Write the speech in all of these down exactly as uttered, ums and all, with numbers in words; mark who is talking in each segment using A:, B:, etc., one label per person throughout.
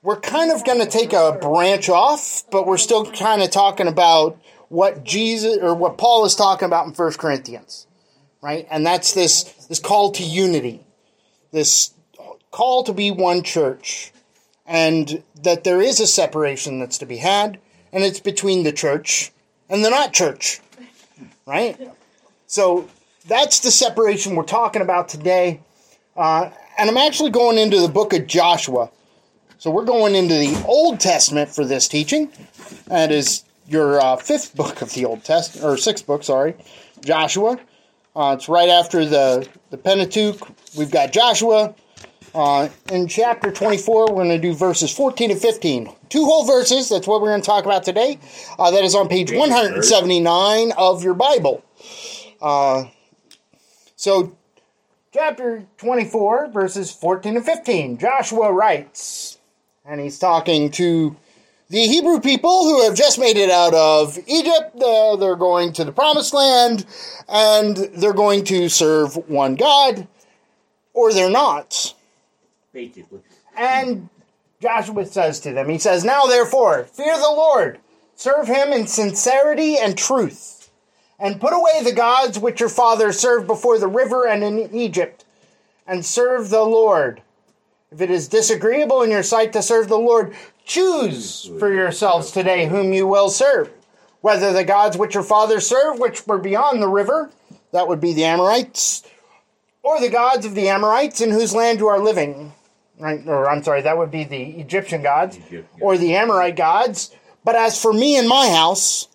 A: we're kind of going to take a branch off, but we're still kind of talking about what Jesus or what Paul is talking about in First Corinthians, right? And that's this, this call to unity, this call to be one church, and that there is a separation that's to be had, and it's between the church and the not church, right? So that's the separation we're talking about today. Uh, and I'm actually going into the book of Joshua. So we're going into the Old Testament for this teaching. That is your uh, fifth book of the Old Testament, or sixth book, sorry, Joshua. Uh, it's right after the, the Pentateuch. We've got Joshua. Uh, in chapter twenty-four, we're going to do verses fourteen to fifteen. Two whole verses, that's what we're going to talk about today. Uh, that is on page one seventy-nine of your Bible. Uh, so, chapter twenty-four, verses fourteen to fifteen. Joshua writes, and he's talking to the Hebrew people who have just made it out of Egypt. Uh, they're going to the Promised Land, and they're going to serve one God, or they're not.
B: Basically.
A: And Joshua says to them, he says, "Now therefore, fear the Lord, serve him in sincerity and truth, and put away the gods which your fathers served before the river and in Egypt, and serve the Lord. If it is disagreeable in your sight to serve the Lord, choose for yourselves today whom you will serve, whether the gods which your fathers served, which were beyond the river," that would be the Amorites, "or the gods of the Amorites in whose land you are living." Right, or I'm sorry, that would be the Egyptian gods, Egypt, yeah. Or the Amorite gods. "But as for me and my house,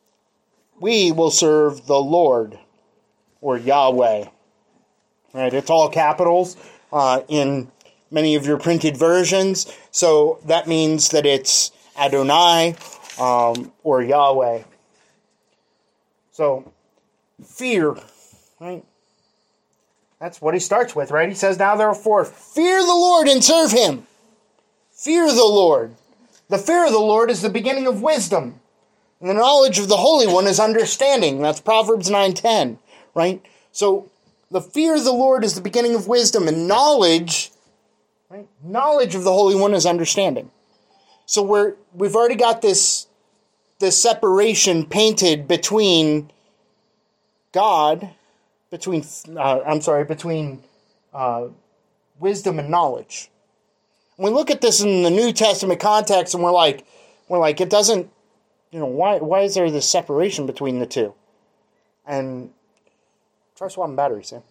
A: we will serve the Lord," or Yahweh. Right, it's all capitals uh, in many of your printed versions, so that means that it's Adonai um, or Yahweh. So, fear, right? That's what he starts with, right? He says, "Now therefore, fear the Lord and serve him." Fear the Lord. The fear of the Lord is the beginning of wisdom. And the knowledge of the Holy One is understanding. That's Proverbs nine ten, right? So, the fear of the Lord is the beginning of wisdom, and knowledge, right? Knowledge of the Holy One is understanding. So we're, we've already got this, this separation painted between God, between, uh, I'm sorry, between uh, wisdom and knowledge. We look at this in the New Testament context, and we're like, we're like, it doesn't, you know, why, why is there this separation between the two? And try swapping batteries, Sam.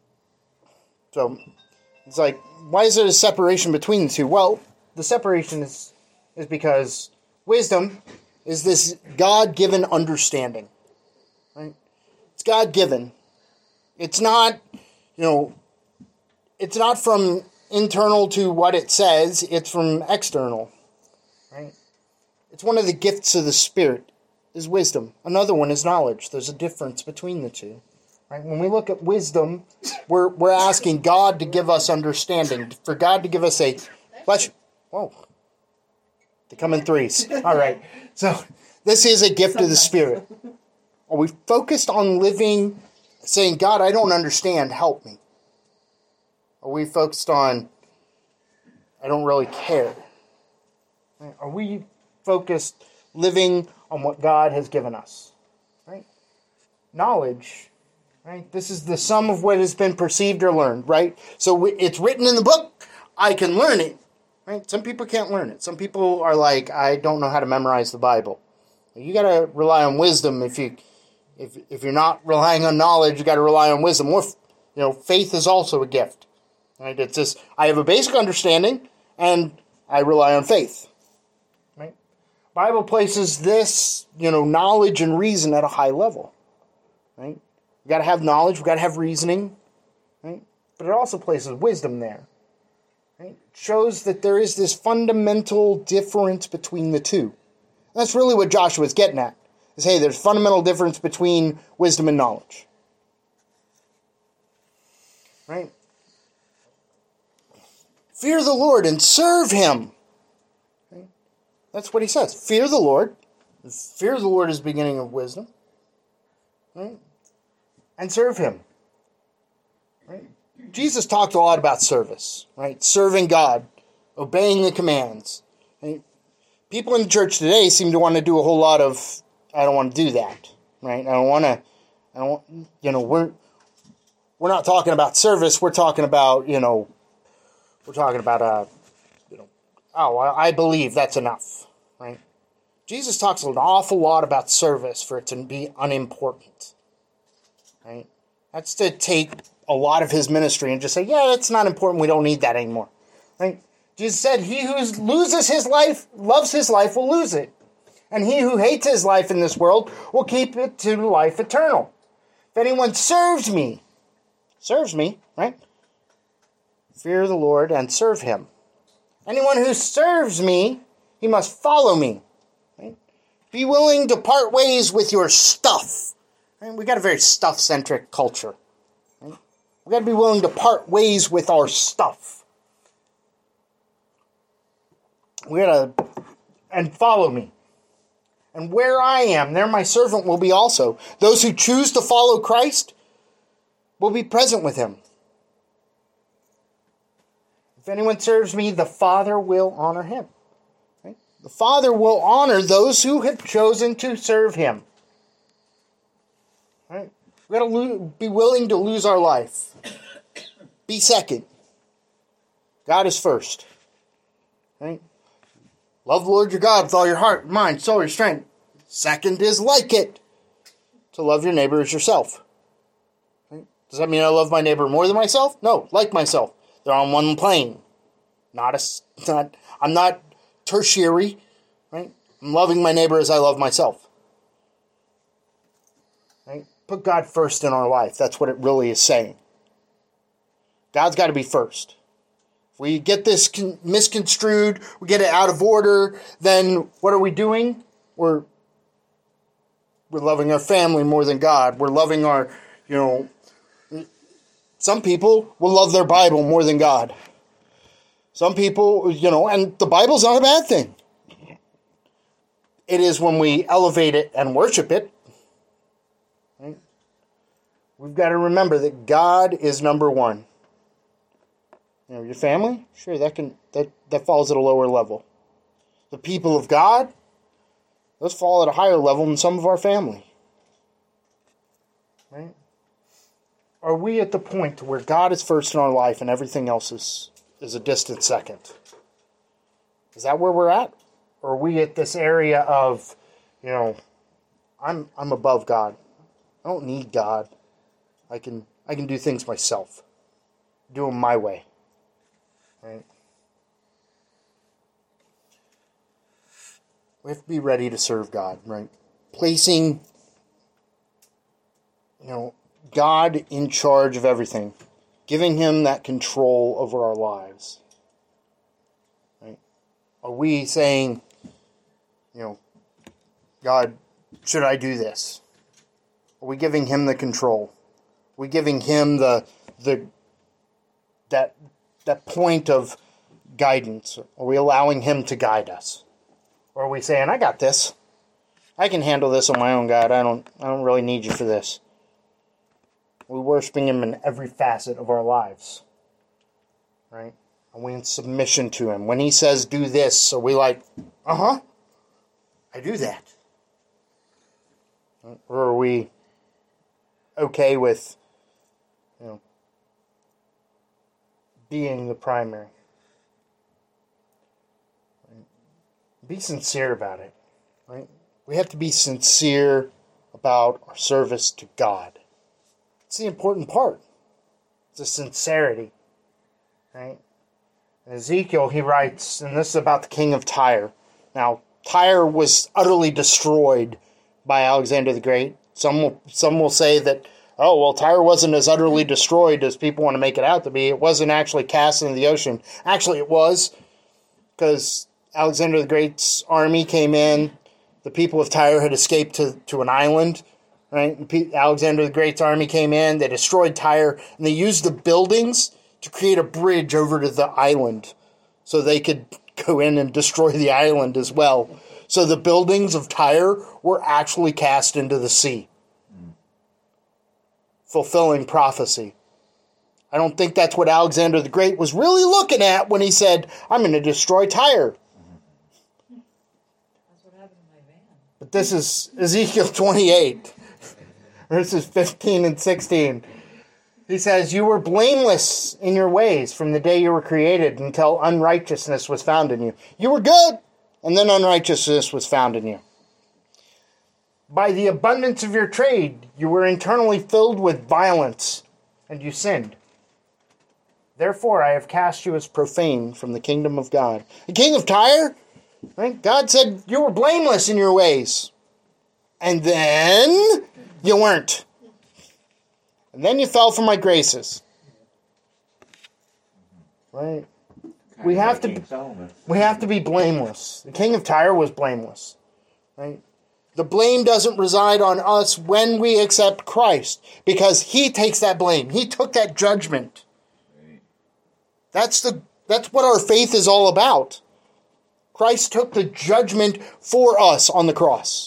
A: So it's like, why is there a separation between the two? Well, the separation is is because wisdom is this God-given understanding, right? It's God-given. It's not, you know, it's not from internal to what it says, it's from external, right? It's one of the gifts of the Spirit, is wisdom. Another one is knowledge. There's a difference between the two, right? When we look at wisdom, we're we're asking God to give us understanding, for God to give us a, bless you, whoa, they come in threes. All right, so this is a gift of the Spirit. Are we focused on living, saying, "God, I don't understand, help me"? Are we focused on, "I don't really care"? Are we focused living on what God has given us? Right? Knowledge, right? This is the sum of what has been perceived or learned, right? So it's written in the book, I can learn it, right? Some people can't learn it. Some people are like, "I don't know how to memorize the Bible." You got to rely on wisdom. If you if if you're not relying on knowledge, you got to rely on wisdom. Or, you know, faith is also a gift. Right? It's just, I have a basic understanding, and I rely on faith. Right? Bible places this, you know, knowledge and reason at a high level. Right? We got to have knowledge. We got to have reasoning. Right? But it also places wisdom there. Right? It shows that there is this fundamental difference between the two. And that's really what Joshua is getting at. Is, hey, there's fundamental difference between wisdom and knowledge. Right? Fear the Lord and serve him. Right? That's what he says. Fear the Lord. Fear of the Lord is the beginning of wisdom. Right? And serve him. Right? Jesus talked a lot about service. Right? Serving God. Obeying the commands. Right? People in the church today seem to want to do a whole lot of, I don't want to do that, right? I don't want to, I don't want, you know, we're, we're not talking about service. We're talking about, you know, we're talking about, uh, you know, oh, I, I believe that's enough, right? Jesus talks an awful lot about service for it to be unimportant, right? That's to take a lot of his ministry and just say, yeah, that's not important. We don't need that anymore, right? Jesus said, he who loses his life, loves his life, will lose it. And he who hates his life in this world will keep it to life eternal. If anyone serves me, serves me, right? Fear the Lord and serve him. Anyone who serves me, he must follow me. Right? Be willing to part ways with your stuff. Right? We got a very stuff-centric culture. Right? We got to be willing to part ways with our stuff. We got to, and follow me. And where I am, there my servant will be also. Those who choose to follow Christ will be present with him. If anyone serves me, the Father will honor him. Right? The Father will honor those who have chosen to serve him. Right? We've got to lo- be willing to lose our life. Be second. God is first. Right? Love the Lord your God with all your heart, mind, soul, your strength. Second is like it. To love your neighbor as yourself. Right? Does that mean I love my neighbor more than myself? No, like myself. They're on one plane. Not a, not, I'm not tertiary. Right? I'm loving my neighbor as I love myself. Right? Put God first in our life. That's what it really is saying. God's got to be first. If we get this con- misconstrued, we get it out of order, then what are we doing? We're we're loving our family more than God. We're loving our, you know, some people will love their Bible more than God. Some people, you know, and the Bible's not a bad thing. It is when we elevate it and worship it. Right? We've got to remember that God is number one. You know, your family, sure, that can that, that falls at a lower level. The people of God, those fall at a higher level than some of our family. Right? Are we at the point where God is first in our life and everything else is, is a distant second? Is that where we're at? Or are we at this area of, you know, I'm I'm above God. I don't need God. I can I can do things myself. Do them my way. Right? We have to be ready to serve God, right? Placing, you know, God in charge of everything. Giving him that control over our lives. Right? Are we saying, you know, God, should I do this? Are we giving him the control? Are we giving him the the that that point of guidance? Are we allowing him to guide us? Or are we saying, I got this. I can handle this on my own, God. I don't I don't really need you for this. We're worshiping him in every facet of our lives. Right? Are we in submission to him? When he says do this, are we like, uh-huh, I do that? Or are we okay with, you know, being the primary? Right? Be sincere about it. Right? We have to be sincere about our service to God. It's the important part. It's the sincerity. Right? In Ezekiel, he writes, and this is about the king of Tyre. Now, Tyre was utterly destroyed by Alexander the Great. Some will, some will say that, oh, well, Tyre wasn't as utterly destroyed as people want to make it out to be. It wasn't actually cast into the ocean. Actually, it was, because Alexander the Great's army came in. The people of Tyre had escaped to, to an island. Right? Alexander the Great's army came in. They destroyed Tyre, and they used the buildings to create a bridge over to the island so they could go in and destroy the island as well. So the buildings of Tyre were actually cast into the sea. Mm. Fulfilling prophecy. I don't think that's what Alexander the Great was really looking at when he said, I'm going to destroy Tyre. Mm-hmm. But this is Ezekiel twenty-eight, verses fifteen and sixteen. He says, you were blameless in your ways from the day you were created until unrighteousness was found in you. You were good, and then unrighteousness was found in you. By the abundance of your trade, you were internally filled with violence, and you sinned. Therefore, I have cast you as profane from the kingdom of God. The king of Tyre, right? God said you were blameless in your ways. And then you weren't. And then you fell from my graces. Right? We have to we have to be blameless. The king of Tyre was blameless. Right? The blame doesn't reside on us when we accept Christ, because he takes that blame. He took that judgment. That's the that's what our faith is all about. Christ took the judgment for us on the cross.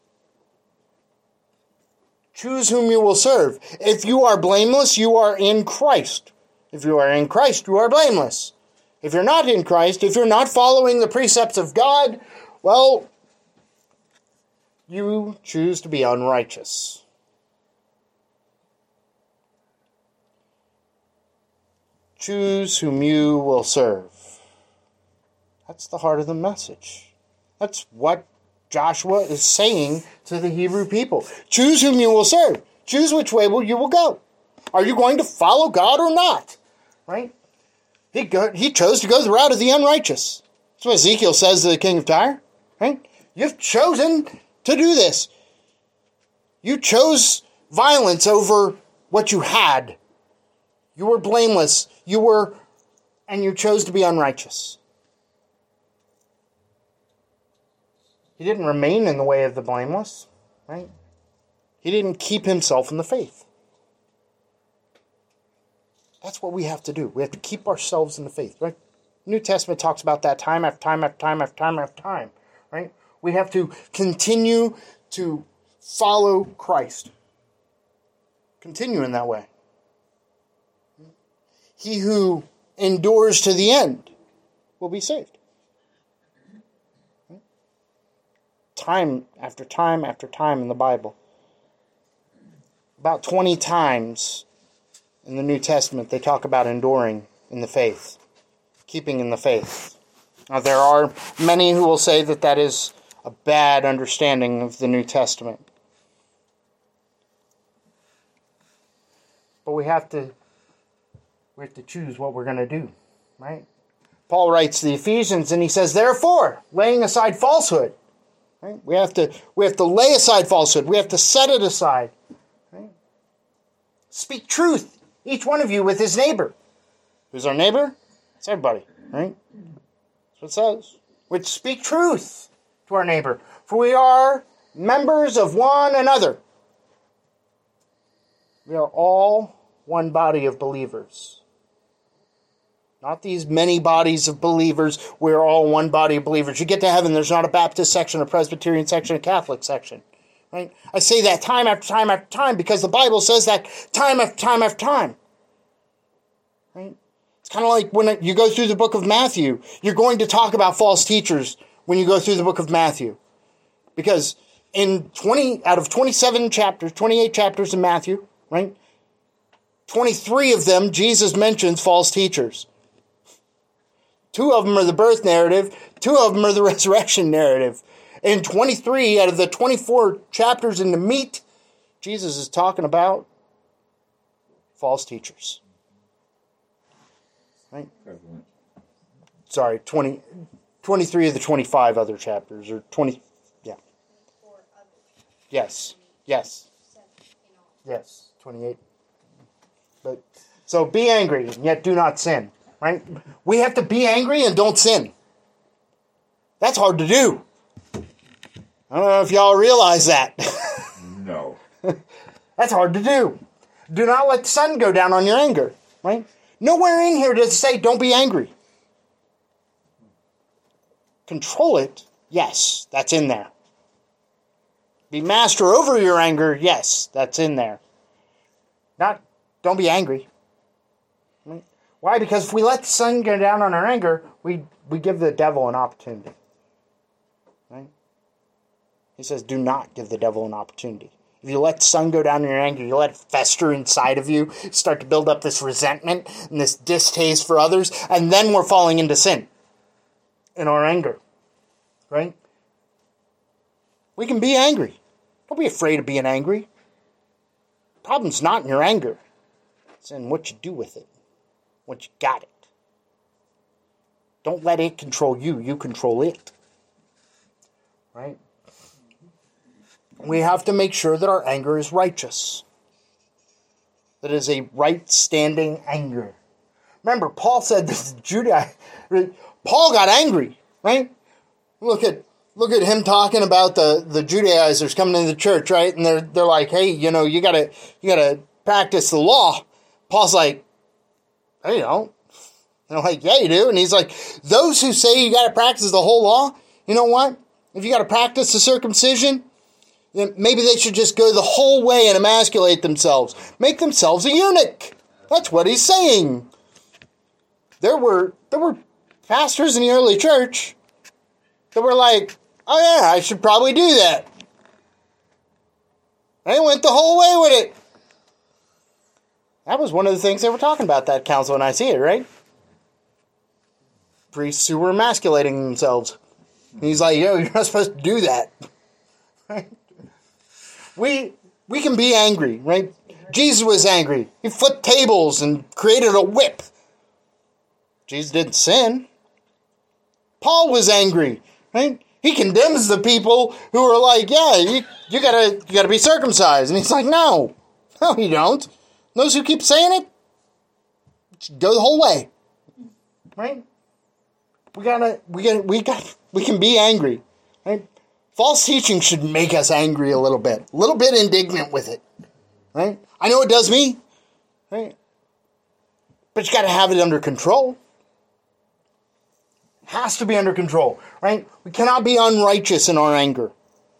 A: Choose whom you will serve. If you are blameless, you are in Christ. If you are in Christ, you are blameless. If you're not in Christ, if you're not following the precepts of God, well, you choose to be unrighteous. Choose whom you will serve. That's the heart of the message. That's what Joshua is saying to the Hebrew people. Choose whom you will serve. Choose which way will you will go. Are you going to follow God or not? Right? He go, he chose to go the route of the unrighteous. That's what Ezekiel says to the king of Tyre. Right? You've chosen to do this. You chose violence over what you had. You were blameless. You were, and you chose to be unrighteous. He didn't remain in the way of the blameless, right? He didn't keep himself in the faith. That's what we have to do. We have to keep ourselves in the faith, right? New Testament talks about that time after time after time after time after time, right? We have to continue to follow Christ. Continue in that way. He who endures to the end will be saved. Time after time after time in the Bible. About twenty times in the New Testament they talk about enduring in the faith, keeping in the faith. Now there are many who will say that that is a bad understanding of the New Testament. But we have to we have to choose what we're going to do, right? Paul writes to the Ephesians and he says, therefore, laying aside falsehood. Right? We have to we have to lay aside falsehood. We have to set it aside. Right? Speak truth, each one of you, with his neighbor. Who's our neighbor? It's everybody. Right? That's what it says. Which speak truth to our neighbor. For we are members of one another. We are all one body of believers. Not these many bodies of believers. We're all one body of believers. You get to heaven, there's not a Baptist section, a Presbyterian section, a Catholic section. Right? I say that time after time after time because the Bible says that time after time after time. Right? It's kind of like when you go through the book of Matthew. You're going to talk about false teachers when you go through the book of Matthew. Because in twenty out of twenty-seven chapters, twenty-eight chapters in Matthew, right? twenty-three of them, Jesus mentions false teachers. Two of them are the birth narrative. Two of them are the resurrection narrative. In twenty-three out of the twenty-four chapters in the meat, Jesus is talking about false teachers. Right? Sorry, twenty, twenty-three of the twenty-five other chapters, or twenty, yeah. Yes, yes. Yes, twenty-eight. But so be angry, and yet do not sin. Right? We have to be angry and don't sin. That's hard to do. I don't know if y'all realize that.
B: No.
A: That's hard to do. Do not let the sun go down on your anger. Right? Nowhere in here does it say don't be angry. Control it. Yes, that's in there. Be master over your anger. Yes, that's in there. Not don't be angry. Right? Why? Because if we let the sun go down on our anger, we, we give the devil an opportunity. Right? He says, do not give the devil an opportunity. If you let the sun go down in your anger, you let it fester inside of you, start to build up this resentment and this distaste for others, and then we're falling into sin in our anger, right? We can be angry. Don't be afraid of being angry. The problem's not in your anger. It's in what you do with it, once you got it. Don't let it control you. You control it, right? We have to make sure that our anger is righteous. That is a right-standing anger. Remember, Paul said this to Judah. Paul got angry, right? Look at look at him talking about the, the Judaizers coming into the church, right? And they're they're like, hey, you know, you gotta you gotta practice the law. Paul's like, I don't. And I'm like, yeah, you do. And he's like, those who say you gotta practice the whole law, you know what? If you gotta practice the circumcision, then maybe they should just go the whole way and emasculate themselves. Make themselves a eunuch. That's what he's saying. There were there were pastors in the early church that were like, oh yeah, I should probably do that. They went the whole way with it. That was one of the things they were talking about, that council in Nicaea, right? Priests who were emasculating themselves. And he's like, yo, you're not supposed to do that. Right? We we can be angry, right? Jesus was angry. He flipped tables and created a whip. Jesus didn't sin. Paul was angry, right? He condemns the people who are like, yeah, you, you gotta you gotta be circumcised. And he's like, no. No, you don't. Those who keep saying it, go the whole way. Right? We gotta we gotta we got we can be angry. Right? False teaching should make us angry a little bit. A little bit indignant with it. Right? I know it does me. Right? But you gotta have it under control. It has to be under control. Right? We cannot be unrighteous in our anger.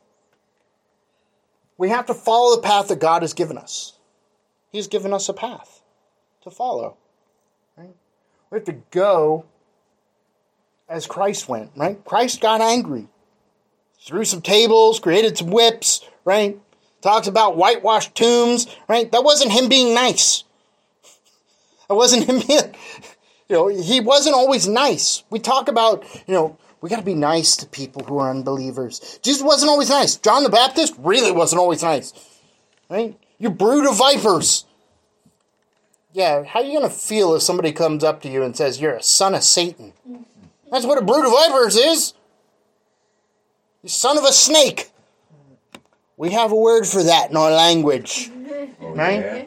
A: We have to follow the path that God has given us. He's given us a path to follow. Right? We have to go as Christ went, right? Christ got angry. Threw some tables, created some whips, right? Talks about whitewashed tombs, right? That wasn't him being nice. That wasn't him being, you know, he wasn't always nice. We talk about, you know, we got to be nice to people who are unbelievers. Jesus wasn't always nice. John the Baptist really wasn't always nice, right? You brood of vipers. Yeah, how are you going to feel if somebody comes up to you and says, you're a son of Satan? That's what a brood of vipers is. You son of a snake. We have a word for that in our language. Oh, right?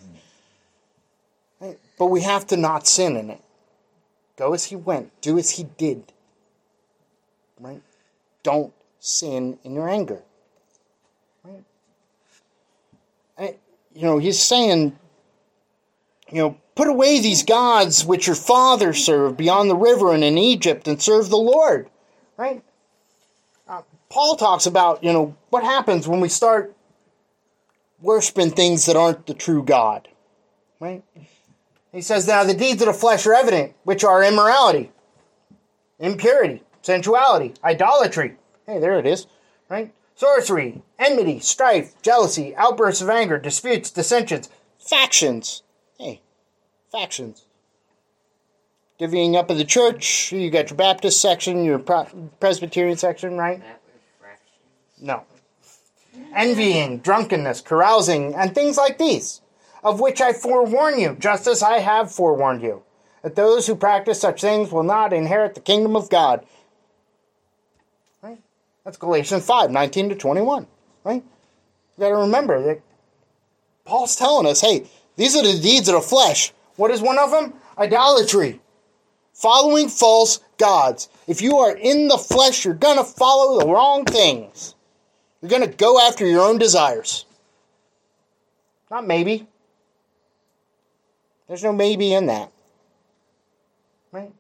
A: Yeah. But we have to not sin in it. Go as he went. Do as he did. Right? Don't sin in your anger. Right? And, you know, he's saying, you know, put away these gods which your father served beyond the river and in Egypt and serve the Lord. Right? Uh, Paul talks about, you know, what happens when we start worshiping things that aren't the true God. Right? He says, now the deeds of the flesh are evident, which are immorality, impurity, sensuality, idolatry. Hey, there it is. Right? Sorcery, enmity, strife, jealousy, outbursts of anger, disputes, dissensions, factions. Hey, factions. Divvying up of the church. You got your Baptist section, your Presbyterian section, right? No. Envying, drunkenness, carousing, and things like these, of which I forewarn you, just as I have forewarned you, that those who practice such things will not inherit the kingdom of God. Right? That's Galatians five, nineteen to twenty-one. Right? You got to remember that Paul's telling us, hey, these are the deeds of the flesh. What is one of them? Idolatry. Following false gods. If you are in the flesh, you're going to follow the wrong things. You're going to go after your own desires. Not maybe. There's no maybe in that. Right?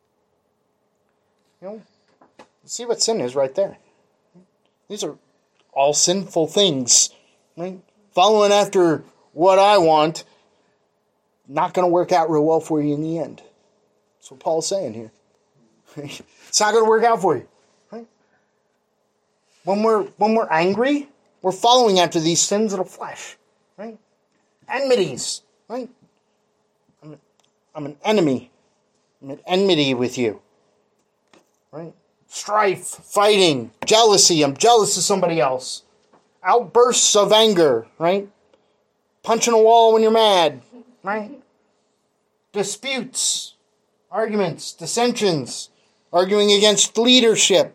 A: You know, see what sin is right there. These are all sinful things. Right? Following after what I want, not going to work out real well for you in the end. That's what Paul's saying here. It's not going to work out for you. Right? when we're when we're angry, we're following after these sins of the flesh, right? Enmities, right? I'm, I'm an enemy. I'm at enmity with you, right? Strife, fighting, jealousy. I'm jealous of somebody else. Outbursts of anger, right? Punching a wall when you're mad, right? Disputes, arguments, dissensions, arguing against leadership,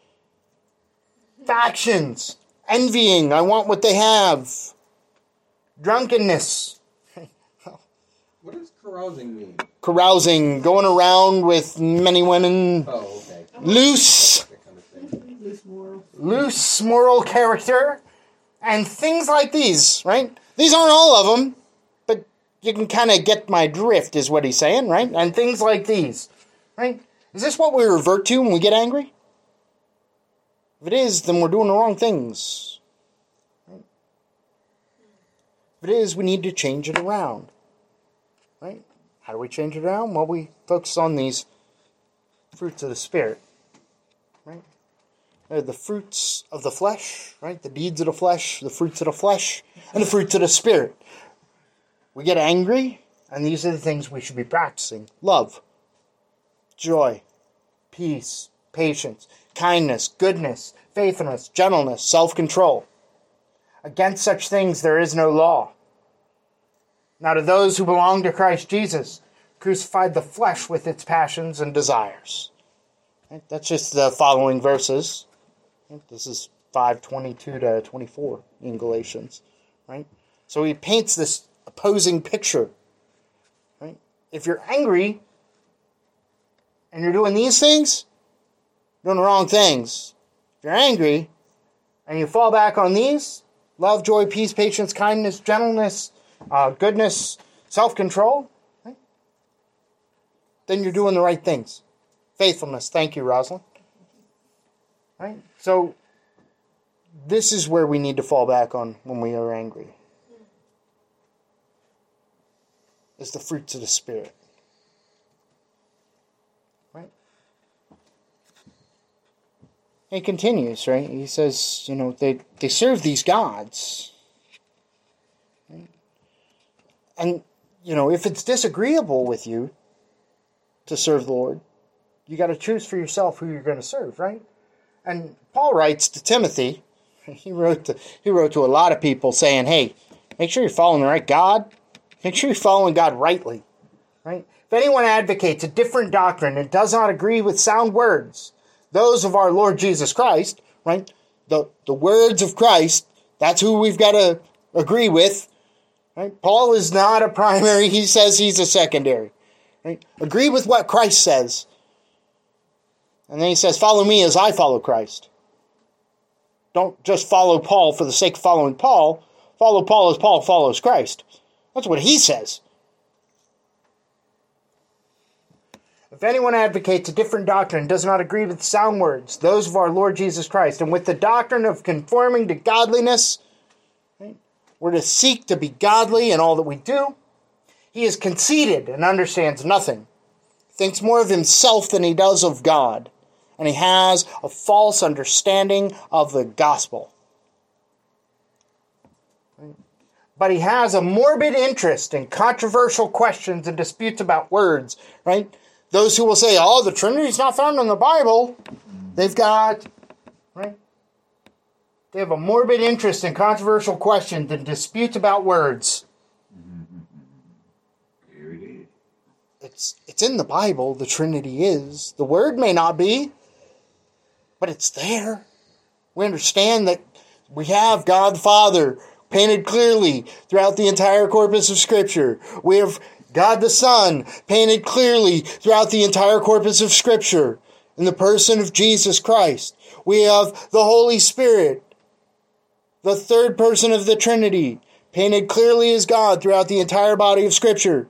A: factions, envying, I want what they have, drunkenness.
B: What does carousing mean?
A: Carousing, going around with many women.
B: Oh, okay.
A: Loose.
B: That kind of thing.
C: Loose moral.
A: Loose moral character. And things like these, right? These aren't all of them, but you can kind of get my drift, is what he's saying, right? And things like these, right? Is this what we revert to when we get angry? If it is, then we're doing the wrong things. Right? If it is, we need to change it around. Right? How do we change it around? Well, we focus on these fruits of the Spirit. Right? They're the fruits of the flesh, right? The deeds of the flesh, the fruits of the flesh, and the fruits of the Spirit. We get angry, and these are the things we should be practicing. Love, joy, peace, patience, kindness, goodness, faithfulness, gentleness, self-control. Against such things there is no law. Now to those who belong to Christ Jesus, crucified the flesh with its passions and desires. Right? That's just the following verses. Right? This is five twenty-two to twenty-four in Galatians. Right? So he paints this opposing picture. Right? If you're angry and you're doing these things, you're doing the wrong things. If you're angry and you fall back on these, love, joy, peace, patience, kindness, gentleness, uh, goodness, self-control, right? Then you're doing the right things. Faithfulness. Thank you, Rosalind. Right? So this is where we need to fall back on when we are angry. It's the fruits of the Spirit. Right? He continues, right? He says, you know, they, they serve these gods. Right? And, you know, if it's disagreeable with you to serve the Lord, you got to choose for yourself who you're going to serve, right? And Paul writes to Timothy, he wrote to, he wrote to a lot of people saying, hey, make sure you're following the right God. Make sure you're following God rightly, right? If anyone advocates a different doctrine and does not agree with sound words, those of our Lord Jesus Christ, right? The, the words of Christ, that's who we've got to agree with, right? Paul is not a primary, he says he's a secondary, right? Agree with what Christ says. And then he says, follow me as I follow Christ. Don't just follow Paul for the sake of following Paul. Follow Paul as Paul follows Christ. That's what he says. If anyone advocates a different doctrine and does not agree with sound words, those of our Lord Jesus Christ, and with the doctrine of conforming to godliness, right, we're to seek to be godly in all that we do, he is conceited and understands nothing, thinks more of himself than he does of God, and he has a false understanding of the gospel. But he has a morbid interest in controversial questions and disputes about words, right? Those who will say, oh, the Trinity is not found in the Bible. They've got, right? They have a morbid interest in controversial questions and disputes about words.
D: Here it is.
A: It's, it's in the Bible, the Trinity is. The Word may not be, but it's there. We understand that we have God the Father painted clearly throughout the entire corpus of Scripture. We have God the Son painted clearly throughout the entire corpus of Scripture in the person of Jesus Christ. We have the Holy Spirit, the third person of the Trinity, painted clearly as God throughout the entire body of Scripture.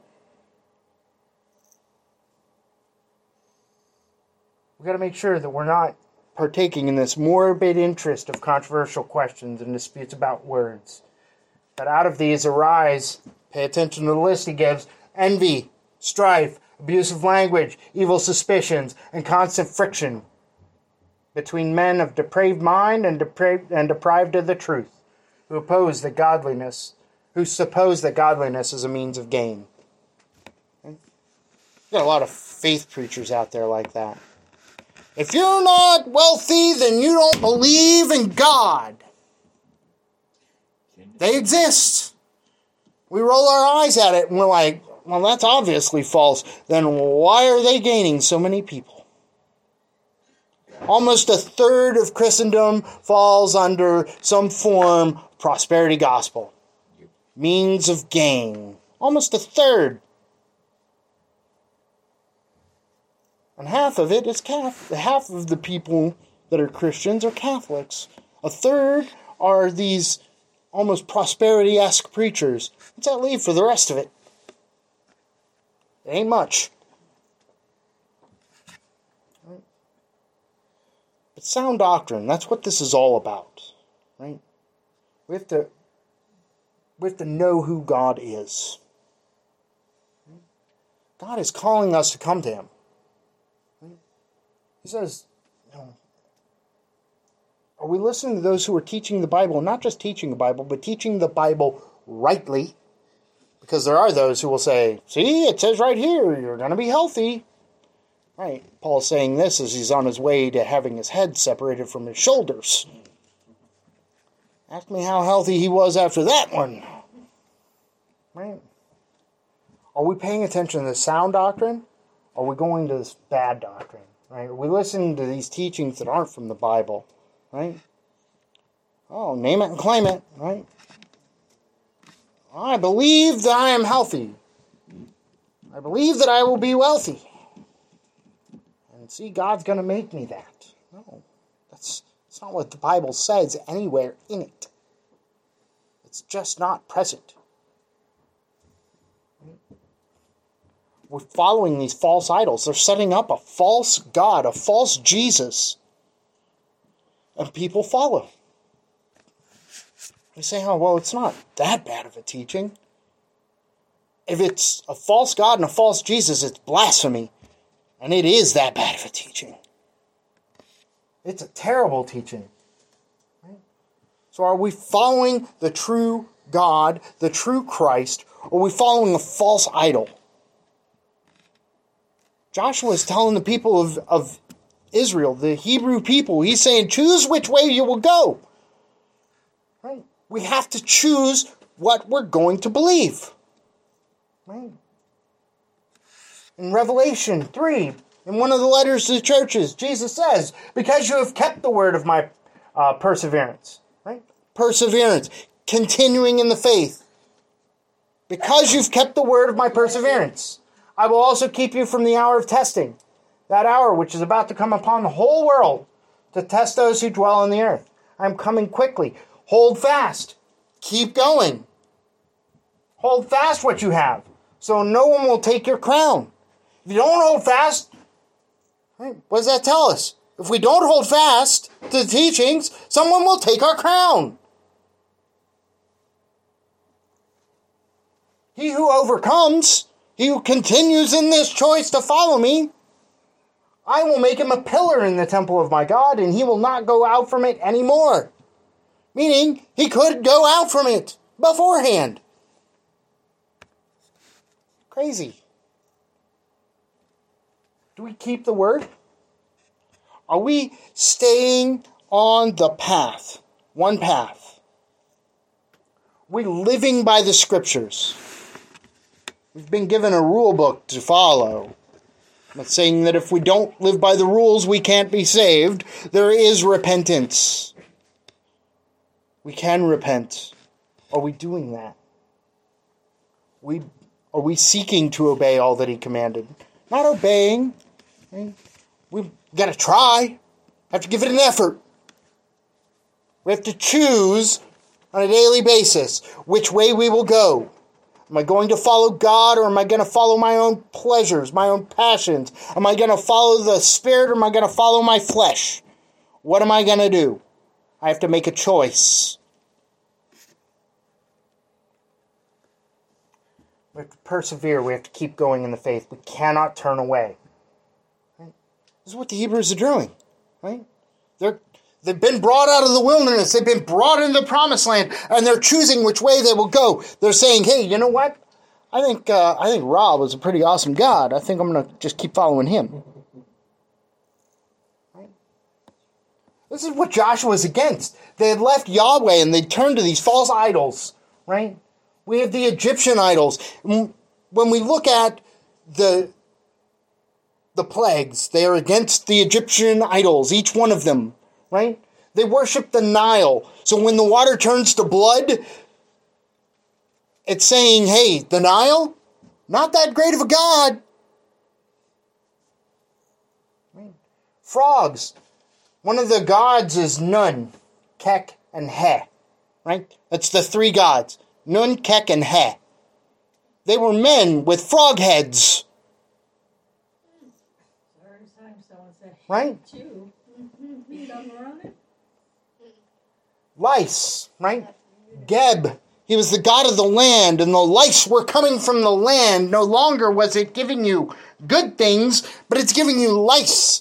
A: We've got to make sure that we're not partaking in this morbid interest of controversial questions and disputes about words. That out of these arise, pay attention to the list he gives, envy, strife, abusive language, evil suspicions, and constant friction. between men of depraved mind and depraved and deprived of the truth, who oppose the godliness, who suppose that godliness is a means of gain. There's got a lot of faith preachers out there like that. If you're not wealthy, then you don't believe in God. They exist. We roll our eyes at it and we're like, well, that's obviously false. Then why are they gaining so many people? Almost a third of Christendom falls under some form of prosperity gospel. Means of gain. Almost a third. And half of it is Catholic. Half of the people that are Christians are Catholics. A third are these almost prosperity-esque preachers. What's that leave for the rest of it? It ain't much. But sound doctrine, that's what this is all about. Right? We have to, we have to know who God is. God is calling us to come to Him. He says, you know, are we listening to those who are teaching the Bible, not just teaching the Bible, but teaching the Bible rightly? Because there are those who will say, see, it says right here, you're going to be healthy. Right, Paul's saying this as he's on his way to having his head separated from his shoulders. Ask me how healthy he was after that one. Right? Are we paying attention to the sound doctrine? Or are we going to this bad doctrine? Right? Are we listening to these teachings that aren't from the Bible? Right? Oh, name it and claim it. Right? I believe that I am healthy. I believe that I will be wealthy. And see, God's going to make me that. No, that's, that's not what the Bible says anywhere in it. It's just not present. We're following these false idols. They're setting up a false God, a false Jesus. And people follow. They say, oh, well, it's not that bad of a teaching. If it's a false God and a false Jesus, it's blasphemy. And it is that bad of a teaching. It's a terrible teaching. Right? So are we following the true God, the true Christ, or are we following a false idol? Joshua is telling the people of, of Israel, the Hebrew people, he's saying, choose which way you will go. Right? We have to choose what we're going to believe. Right? In Revelation three, in one of the letters to the churches, Jesus says, because you have kept the word of my uh, perseverance. Right? Perseverance. Continuing in the faith. Because you've kept the word of my perseverance, I will also keep you from the hour of testing. That hour which is about to come upon the whole world to test those who dwell on the earth. I'm coming quickly. Hold fast. Keep going. Hold fast what you have, so no one will take your crown. If you don't hold fast, right, what does that tell us? If we don't hold fast to the teachings, someone will take our crown. He who overcomes, he who continues in this choice to follow me, I will make him a pillar in the temple of my God, and he will not go out from it anymore. Meaning, he could go out from it beforehand. Crazy. Do we keep the word? Are we staying on the path? One path. Are we living by the scriptures? We've been given a rule book to follow. I'm not saying that if we don't live by the rules, we can't be saved. There is repentance. We can repent. Are we doing that? We, are we seeking to obey all that he commanded? Not obeying. We've got to try. Have to give it an effort. We have to choose on a daily basis which way we will go. Am I going to follow God, or am I going to follow my own pleasures, my own passions? Am I going to follow the Spirit, or am I going to follow my flesh? What am I going to do? I have to make a choice. We have to persevere. We have to keep going in the faith. We cannot turn away. Right? This is what the Hebrews are doing. Right? They're, they've been brought out of the wilderness. They've been brought into the promised land, and they're choosing which way they will go. They're saying, hey, you know what? I think uh, I think Ra was a pretty awesome God. I think I'm going to just keep following him. Right? This is what Joshua was against. They had left Yahweh, and they turned to these false idols. Right? We have the Egyptian idols. When we look at the the plagues, they are against the Egyptian idols, each one of them. Right? They worship the Nile. So when the water turns to blood, it's saying, hey, the Nile, not that great of a god. Right? Frogs. One of the gods is Nun, Kek, and He. Right? That's the three gods. Nun, Kek, and He. They were men with frog heads. Right? Lice, right? Geb, he was the god of the land, and the lice were coming from the land. No longer was it giving you good things, but it's giving you lice.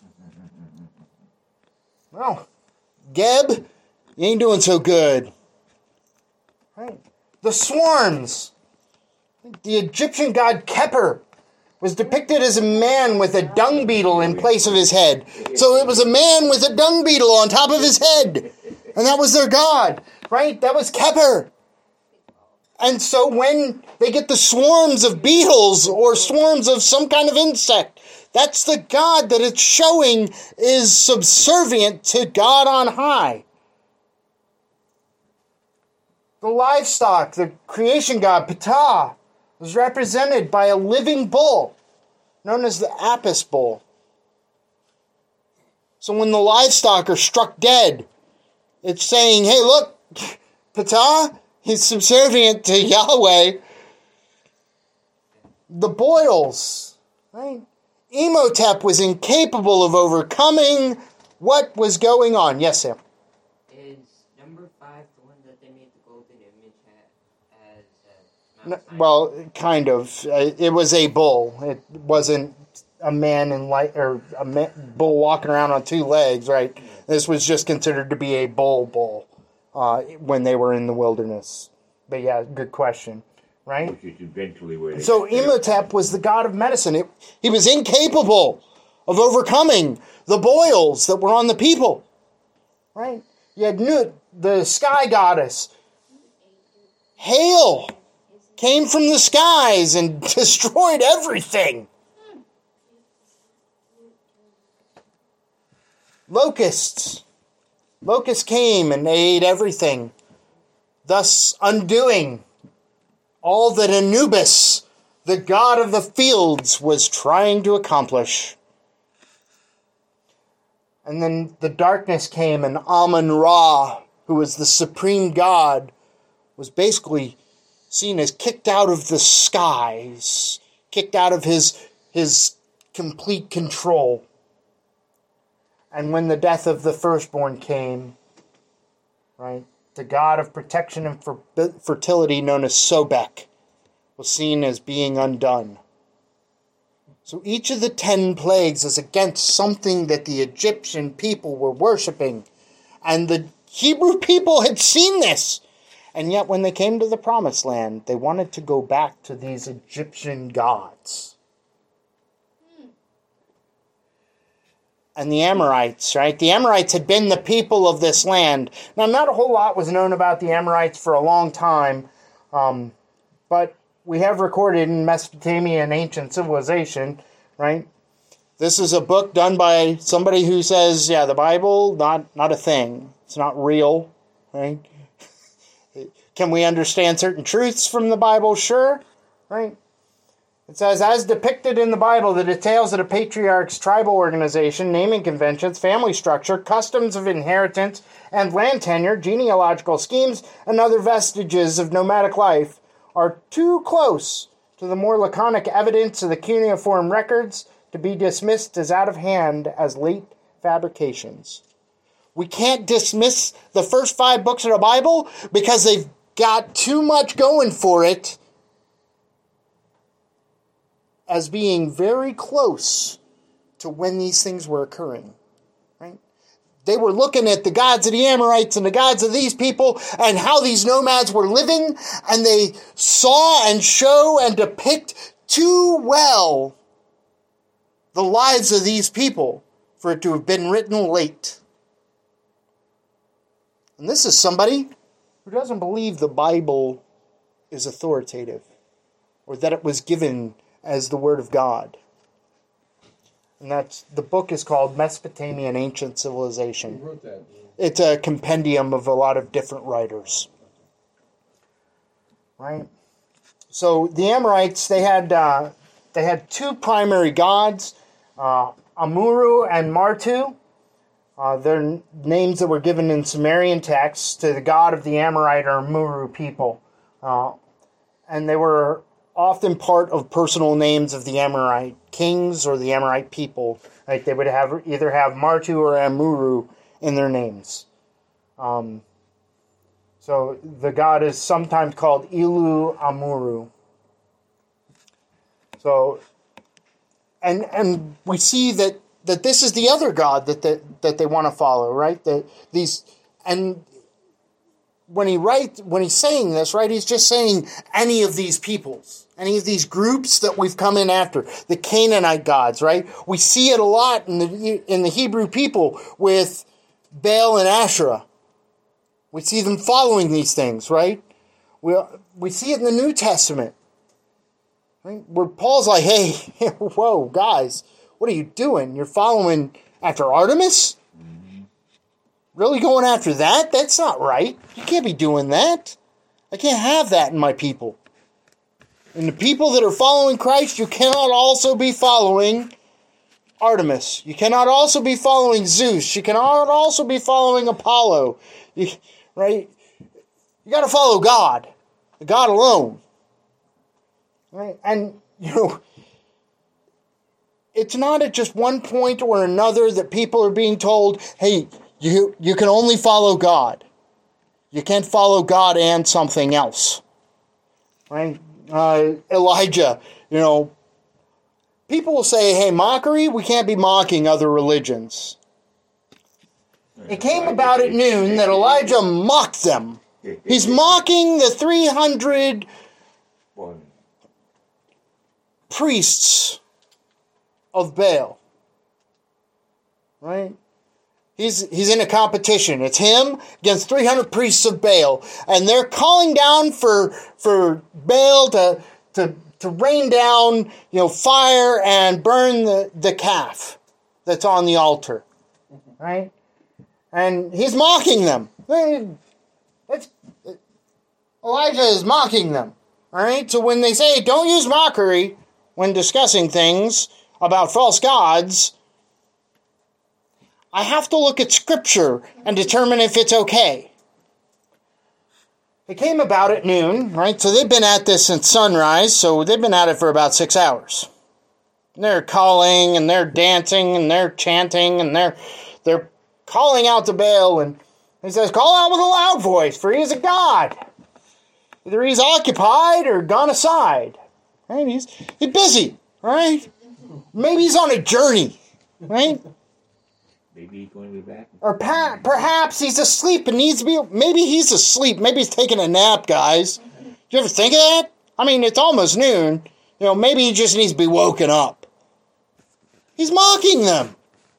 A: Well, Geb, you ain't doing so good. Right? The swarms. The Egyptian god Keper was depicted as a man with a dung beetle in place of his head. So it was a man with a dung beetle on top of his head. And that was their god, right? That was Keper. And so when they get the swarms of beetles or swarms of some kind of insect, that's the god that it's showing is subservient to God on high. The livestock, the creation god, Ptah, was represented by a living bull, known as the Apis bull. So when the livestock are struck dead, it's saying, hey, look, Ptah, he's subservient to Yahweh. The boils, right? Imhotep was incapable of overcoming what was going on. Yes, Sam?
C: Is number five the one that they made the golden image at, as uh,
A: No, well, kind of. Uh, It was a bull. It wasn't a man in light or a man, bull walking around on two legs, right? This was just considered to be a bull bull uh, when they were in the wilderness. But yeah, good question, right?
D: Which is eventually where they
A: So Imhotep was the god of medicine. It, he was incapable of overcoming the boils that were on the people, right? You had Nut, the sky goddess. Hail came from the skies and destroyed everything. Locusts. Locusts came and ate everything, thus undoing all that Anubis, the god of the fields, was trying to accomplish. And then the darkness came, and Amun-Ra, who was the supreme god, was basically seen as kicked out of the skies, kicked out of his, his complete control. And when the death of the firstborn came, right, the god of protection and fer- fertility known as Sobek was seen as being undone. So each of the ten plagues is against something that the Egyptian people were worshiping. And the Hebrew people had seen this. And yet when they came to the promised land, they wanted to go back to these Egyptian gods. And the Amorites, right? The Amorites had been the people of this land. Now, not a whole lot was known about the Amorites for a long time, um, but we have recorded in Mesopotamia and ancient civilization, right? This is a book done by somebody who says, yeah, the Bible, not, not a thing. It's not real, right? Can we understand certain truths from the Bible? Sure, right? It says, as depicted in the Bible, the details of the patriarch's tribal organization, naming conventions, family structure, customs of inheritance and land tenure, genealogical schemes, and other vestiges of nomadic life are too close to the more laconic evidence of the cuneiform records to be dismissed as out of hand as late fabrications. We can't dismiss the first five books of the Bible because they've got too much going for it as being very close to when these things were occurring, right? they were looking at the gods of the Amorites and the gods of these people and how these nomads were living, and they saw and show and depict too well the lives of these people for it to have been written late. And this is somebody who doesn't believe the Bible is authoritative or that it was given as the Word of God. And that's, the book is called Mesopotamian Ancient Civilization.
B: Who wrote that?
A: It's a compendium of a lot of different writers. Right? So the Amorites, they had uh, they had two primary gods, uh, Amuru and Martu. Uh, they're n- names that were given in Sumerian texts to the god of the Amorite or Amuru people. Uh, and they were often part of personal names of the Amorite kings or the Amorite people. Like they would have either have Martu or Amuru in their names. Um, so the god is sometimes called Ilu Amuru. So, and and we see that, that this is the other god that that, that they want to follow, right? That these and when he write when he's saying this, right, he's just saying any of these peoples, any of these groups that we've come in after, the Canaanite gods, right? We see it a lot in the in the Hebrew people with Baal and Asherah. We see them following these things, right? We we see it in the New Testament, right? Where Paul's like, "Hey, whoa, guys, what are you doing? You're following after Artemis? Really going after that? That's not right. You can't be doing that. I can't have that in my people. And the people that are following Christ, you cannot also be following Artemis. You cannot also be following Zeus. You cannot also be following Apollo. You, right? You got to follow God. God alone. Right? And, you know, it's not at just one point or another that people are being told, hey, you you can only follow God. You can't follow God and something else. Right? Uh, Elijah, you know, people will say, hey, mockery, we can't be mocking other religions. It came about at noon that Elijah mocked them. He's mocking the three hundred priests of Baal. Right? He's he's in a competition. It's him against three hundred priests of Baal. And they're calling down for for Baal to to to rain down, you know, fire and burn the, the calf that's on the altar. Right? And he's mocking them. It's, Elijah is mocking them. All right? So when they say don't use mockery when discussing things about false gods, I have to look at Scripture and determine if it's okay. It came about at noon, right? So they've been at this since sunrise, so they've been at it for about six hours. And they're calling, and they're dancing, and they're chanting, and they're they're calling out to Baal, and he says, call out with a loud voice, for he is a god. Either he's occupied or gone aside. Right? He's, he's busy, right? Maybe he's on a journey, right?
D: Maybe he's going to be back.
A: Or pa- perhaps he's asleep and needs to be... Maybe he's asleep. Maybe he's taking a nap, guys. Do you ever think of that? I mean, it's almost noon. You know, maybe he just needs to be woken up. He's mocking them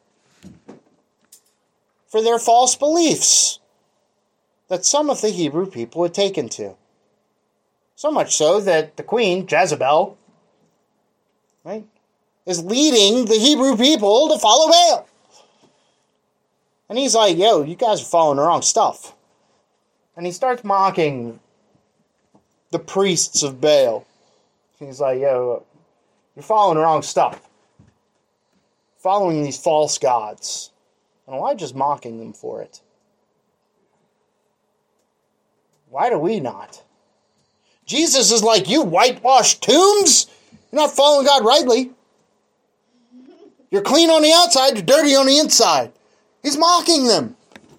A: for their false beliefs that some of the Hebrew people had taken to. So much so that the queen, Jezebel, right, is leading the Hebrew people to follow Baal. And he's like, yo, you guys are following the wrong stuff. And he starts mocking the priests of Baal. He's like, yo, you're following the wrong stuff. Following these false gods. And Elijah's mocking them for it. Why do we not? Jesus is like, you whitewashed tombs? You're not following God rightly. You're clean on the outside, you're dirty on the inside. He's mocking them.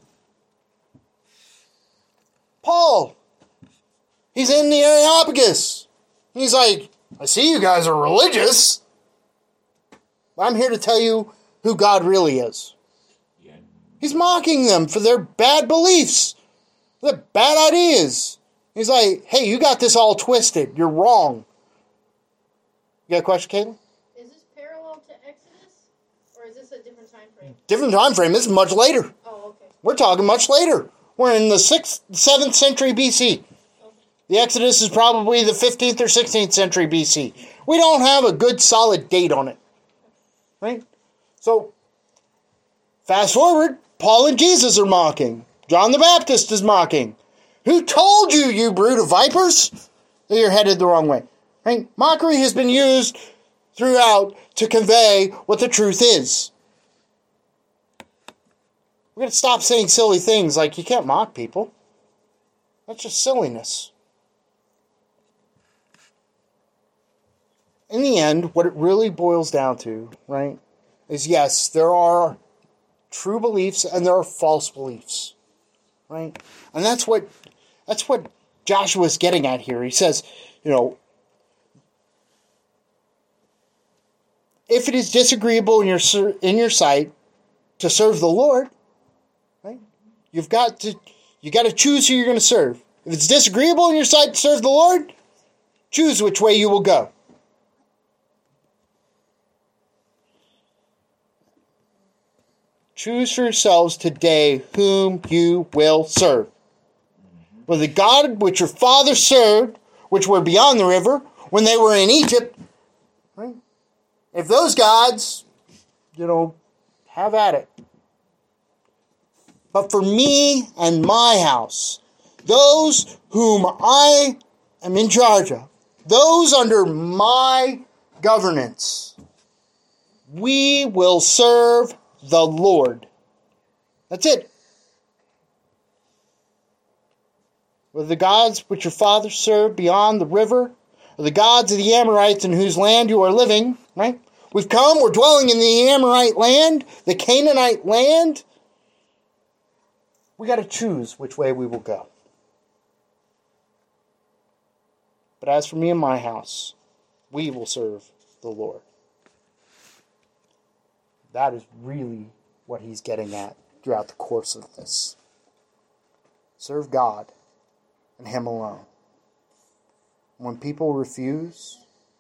A: Paul, he's in the Areopagus. He's like, I see you guys are religious. But I'm here to tell you who God really is. He's mocking them for their bad beliefs, their bad ideas. He's like, hey, you got this all twisted. You're wrong. You got a question, Caitlin?
E: Is this parallel to Exodus? Or is this a different time frame?
A: Different time frame. This is much later.
E: Oh, okay.
A: We're talking much later. We're in the sixth, seventh century B C. The Exodus is probably the fifteenth or sixteenth century B C. We don't have a good solid date on it. Right? So, fast forward, Paul and Jesus are mocking. John the Baptist is mocking. Who told you, you brood of vipers, that you're headed the wrong way? Right? Mockery has been used throughout to convey what the truth is. We're going to stop saying silly things like you can't mock people. That's just silliness. In the end, what it really boils down to, right, is yes, there are true beliefs and there are false beliefs. Right? And that's what that's what Joshua's getting at here. He says, you know, if it is disagreeable in your in your sight to serve the Lord, right? You've got to you got to choose who you're going to serve. If it's disagreeable in your sight to serve the Lord, choose which way you will go. Choose for yourselves today whom you will serve. For the God which your father served, which were beyond the river, when they were in Egypt, right? If those gods, you know, have at it. But for me and my house, those whom I am in charge of, those under my governance, we will serve the Lord. That's it. Were the gods which your fathers served beyond the river, or the gods of the Amorites in whose land you are living, right? We've come, we're dwelling in the Amorite land, the Canaanite land. We got to choose which way we will go. But as for me and my house, we will serve the Lord. That is really what he's getting at throughout the course of this. Serve God and him alone. When people refuse,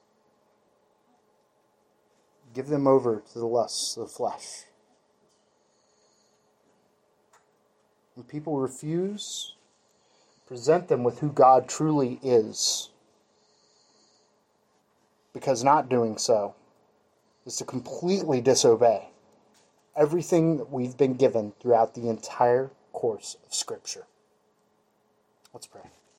A: give them over to the lusts of the flesh. When people refuse, present them with who God truly is. Because not doing so is to completely disobey everything that we've been given throughout the entire course of Scripture. Let's pray.